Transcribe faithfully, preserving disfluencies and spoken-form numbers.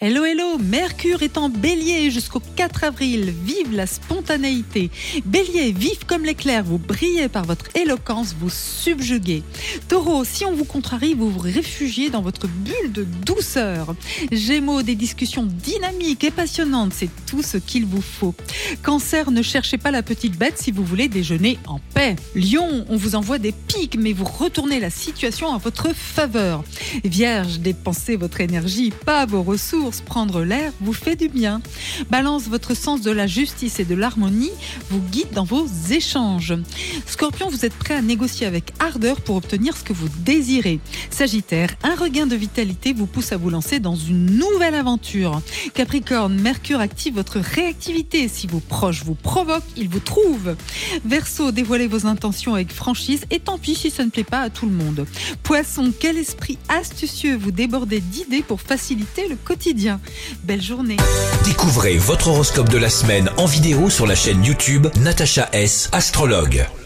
Hello, hello, Mercure est en Bélier jusqu'au quatre avril. Vive la spontanéité. Bélier, vif comme l'éclair, vous brillez par votre éloquence, vous subjuguez. Taureau, si on vous contrarie, vous vous réfugiez dans votre bulle de douceur. Gémeaux, des discussions dynamiques et passionnantes, c'est tout ce qu'il vous faut. Cancer, ne cherchez pas la petite bête si vous voulez déjeuner en paix. Lion, on vous envoie des pics, mais vous retournez la situation en votre faveur. Vierge, dépensez votre énergie, pas vos ressources. Prendre l'air vous fait du bien. Balance, votre sens de la justice et de l'harmonie vous guide dans vos échanges. Scorpion, vous êtes prêt à négocier avec ardeur pour obtenir ce que vous désirez. Sagittaire, un regain de vitalité vous pousse à vous lancer dans une nouvelle aventure. Capricorne, Mercure active votre réactivité. Si vos proches vous provoquent, ils vous trouvent. Verseau, dévoilez vos intentions avec franchise et tant pis si ça ne plaît pas à tout le monde. Poisson, quel esprit astucieux, vous débordez d'idées pour faciliter le quotidien. Belle journée. Découvrez votre horoscope de la semaine en vidéo sur la chaîne YouTube Natacha S, astrologue.